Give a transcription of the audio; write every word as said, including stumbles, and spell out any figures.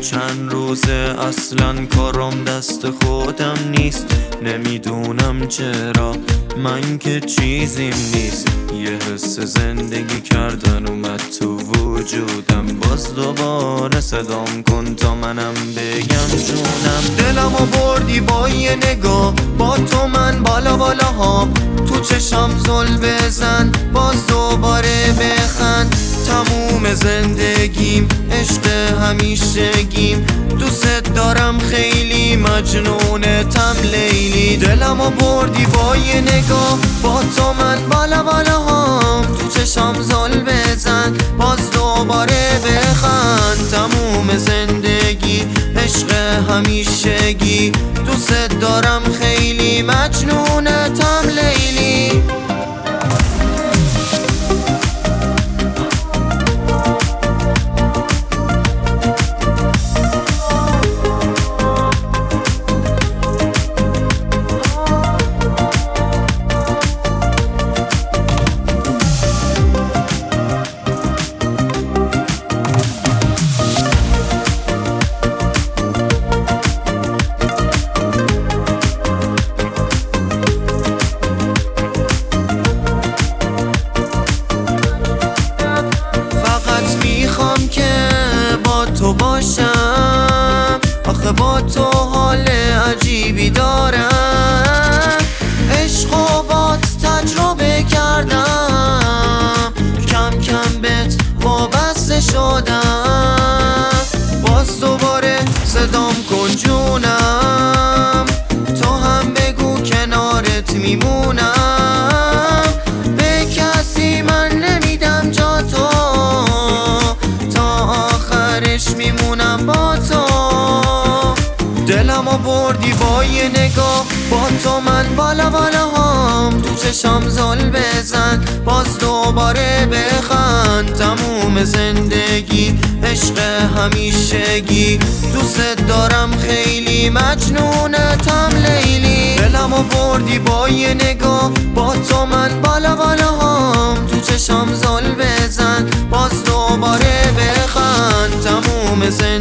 چند روزه اصلا کارم دست خودم نیست. نمیدونم چرا من که چیزیم نیست. یه حس زندگی کردن اومد تو وجودم. باز دوباره صدام کن تا منم بگم جونم. دلمو بردی با یه نگاه، با تو من بالا بالا ها. تو چشم زل بزن، باز دوباره بخند. تموم زندگیم عشق همیشگیم. دوست دارم خیلی، مجنونتم لیلی. دلمو بردی با یه نگاه، با تو من بالا بالا هم. تو چشم زل بزن، باز دوباره بخند. تموم زندگی عشق همیشگی. دوست دارم خیلی، مجنونتم لیلی. تو باشم آخه با تو حال عجیبی دارم. عشق و بات تجربه کردم، کم کم بهت وابسته شدم. باز دوباره صدام کن جونم، تو هم بگو کنارت میمونم. به کسی من نمیدم جا تو، میمونم با تو. دلمو بردی با یه نگاه، با تو من بالا بالا هم. تو چشم زل بزن، باز دوباره بخند. تموم زندگی عشق همیشگی. دوست دارم خیلی، مجنونتم لیلی. دلمو بردی با یه نگاه، با تو من بالا بالا هم. تو چشم زل بزن، باز دوباره بخند. تموم زندگی